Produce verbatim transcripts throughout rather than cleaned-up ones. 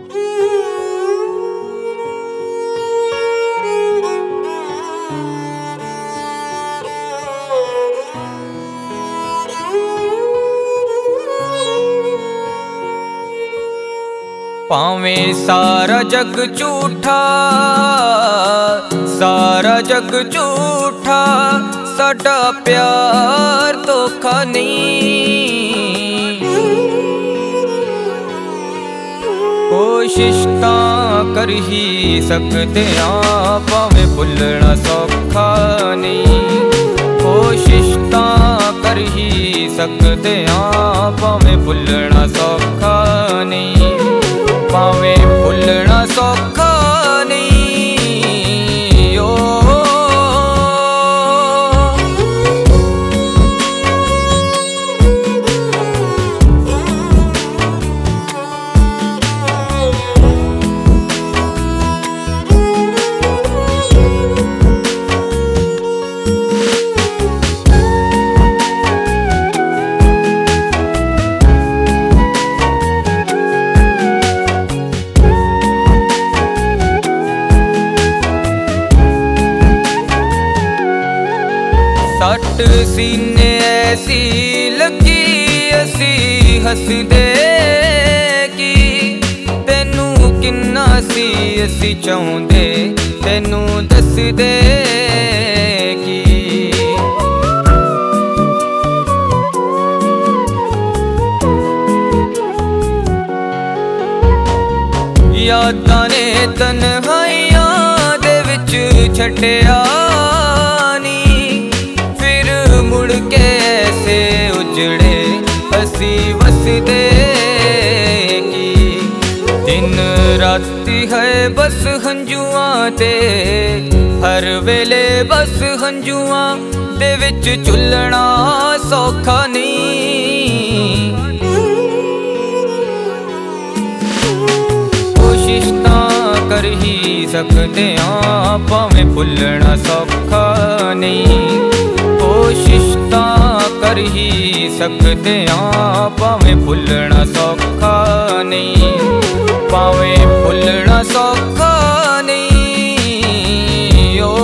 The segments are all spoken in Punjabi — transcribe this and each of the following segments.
ਭਾਵੇਂ ਸਾਰਾ ਜਗ ਝੂਠਾ, ਸਾਰਾ ਜਗ ਝੂਠਾ, ਸਾਡਾ ਪਿਆਰ ਧੋਖਾ ਨਹੀਂ। ਕੋਸ਼ਿਸ਼ ਤਾਂ ਕਰ ਹੀ ਸਕਦੇ ਆਂ, ਭਾਵੇਂ ਭੁੱਲਣਾ ਸੌਖਾ ਨਹੀਂ। ਕੋਸ਼ਿਸ਼ ਤਾਂ ਕਰ ਹੀ ਸਕਦੇ ਆਂ, ਭਾਵੇਂ ਭੁੱਲਣਾ ਸੌਖਾ ਨਹੀਂ। ਭਾਵੇਂ ਭੁੱਲਣਾ ਸੌਖਾ ਨਹੀਂ ਓ। ਸੱਟ ਸੀਨੇ ਐਸੀ ਲੱਗੀ, ਅਸੀਂ ਹੱਸਦੇ ਕੀ। ਤੈਨੂੰ ਕਿੰਨਾ ਸੀ ਅਸੀਂ ਚਾਹੁੰਦੇ, ਤੈਨੂੰ ਦੱਸਦੇ ਕੀ। ਯਾਦਾਂ ਨੇ ਤਨਹਾਈਆਂ ਦੇ ਵਿੱਚ ਛੱਡਿਆ ਮੁੜ ਕੇ ਐਸੇ ਉਜੜੇ ਅਸੀਂ ਵਸਦੇ ਕੀ। ਦਿਨ ਰਾਤੀ ਹੈ ਬਸ ਹੰਝੂਆਂ ਤੇ, ਹਰ ਵੇਲੇ ਬਸ ਹੰਝੂਆਂ ਦੇ ਵਿੱਚ ਝੁੱਲਣਾ ਸੌਖਾ ਨਹੀਂ। ਕੋਸ਼ਿਸ਼ ਤਾਂ ਕਰ ਹੀ ਸਕਦੇ ਆਂ, ਭਾਵੇਂ ਭੁੱਲਣਾ ਸੌਖਾ ਨਹੀਂ। ਕੋਸ਼ਿਸ਼ ਤਾਂ ਕਰ ਹੀ ਸਕਦੇ ਆਂ, ਭਾਵੇਂ ਭੁੱਲਣਾ ਸੌਖਾ ਨਹੀਂ। ਭਾਵੇਂ ਭੁੱਲਣਾ ਸੌਖਾ ਨਹੀਂ ਓ।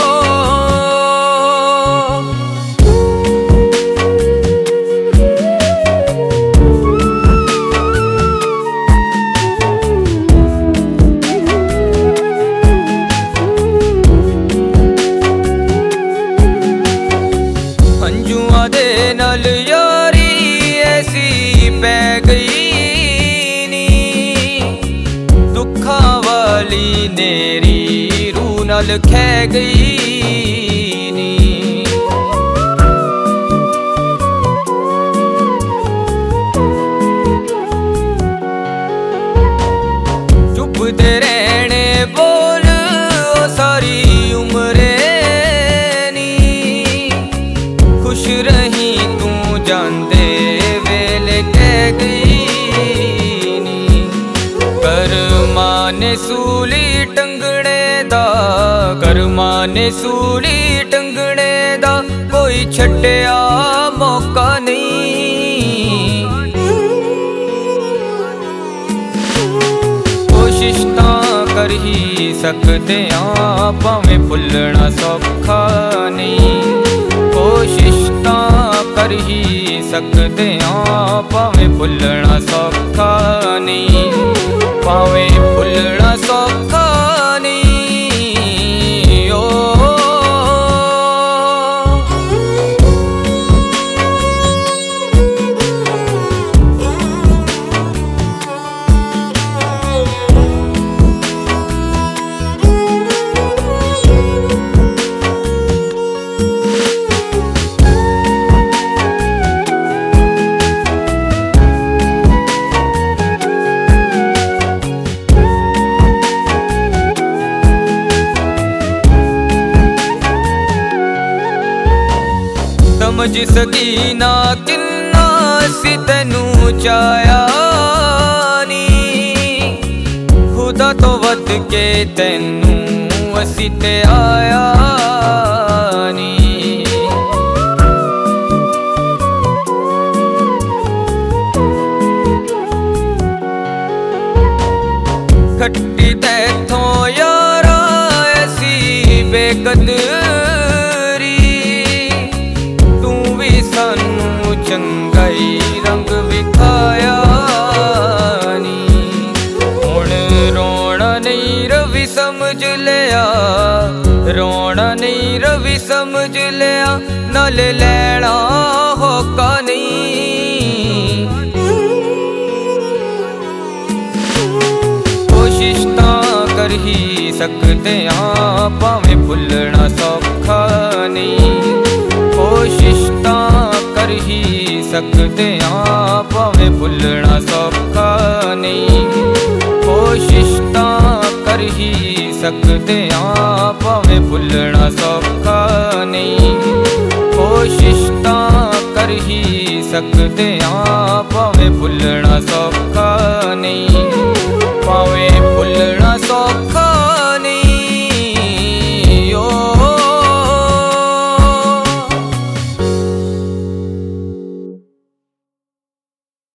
ਹੰਝੂਆਂ ਦੇ ਨਾਲ ਯਾਰੀ ਐਸੀ ਪੈ ਗਈ ਨੀ, ਦੁੱਖਾਂ ਵਾਲੀ ਨੇਰੀ ਰੂਹ ਨਾਲ ਖਹਿ ਗਈ ਨੀ। ਚੁੱਪਦੇ ਰਹਿਣੇ ਬੋਲ ਉਹ ਸਾਰੀ ਉਮਰੇ ਨੀ। ਖੁਸ਼ ਰਹੀ ਤੂੰ ਜਾਂਦੇ ਵੇਲੇ ਕਹਿ ਗਈ ਨੀ। ਕਰਮਾਂ ਨੇ ਸੂਲੀ ਟੰਗਣੇ ਦਾ, ਕਰਮਾਂ ਨੇ ਸੂਲੀ ਟੰਗਣੇ ਦਾ ਕੋਈ ਛੱਡਿਆ ਮੌਕਾ ਨਹੀਂ। ਕੋਸ਼ਿਸ਼ ਤਾਂ ਕਰ ਹੀ ਸਕਦੇ ਆਂ, ਭਾਵੇਂ ਭੁੱਲਣਾ ਸੌਖਾ ਨਹੀਂ। ਕੋਸ਼ਿਸ਼ ਤਾਂ ਕਰ ਹੀ ਸਕਦੇ ਆਂ, ਭਾਵੇਂ ਭੁੱਲਣਾ ਸੌਖਾ ਨਹੀਂ। ਭਾਵੇਂ ਭੁੱਲਣਾ ਸੌਖਾ ਨਹੀਂ ਓ। ਸਮਝ ਸਕੀ ਨਾ ਕਿੰਨਾ ਸੀ ਤੈਨੂੰ ਚਾਹਿਆ ਨੀ। ਖੁਦਾ ਤੋਂ ਵੱਧ ਕੇ ਤੈਨੂੰ ਅਸੀਂ ਤੇ ਆਇਆ ਨੀ। खट्टी तैथों यारा ऐसी बेकदरी, तू भी सानू चंगाई रंग विखाया नी। हुण रोना नहीं रवि समझ लिया, रोना नहीं रवि समझ लिया, नल लैना होका नहीं। कोशिश तां कर ही सकते हाँ भावें भुलना सौखा नहीं। कोशिश तां कर ही सकते हाँ भावें भुलना सौखा नहीं। कोशिश तां कर ही सकते हाँ भावें भुलना सौखा नहीं। कोशिश तां कर ही सकते हाँ भावें भुलना सौखा